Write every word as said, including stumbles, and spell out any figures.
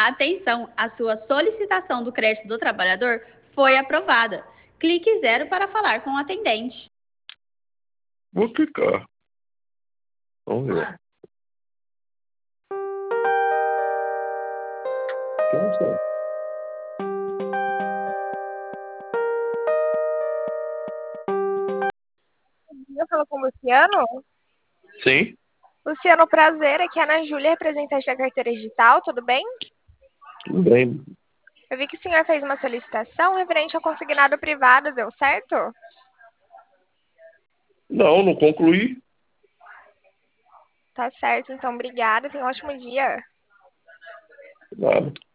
Atenção, a sua solicitação do crédito do trabalhador foi aprovada. Clique zero para falar com o atendente. Vou clicar. Vamos ver. Não sei. Eu falo com o Luciano. Sim, Luciano, prazer. Aqui é a Ana Júlia, representante da carteira digital, tudo bem? tudo bem. Eu vi que o senhor fez uma solicitação referente ao consignado privado, deu certo? Não, não concluí. Tá certo, então obrigada. Tenha um ótimo dia. Nada.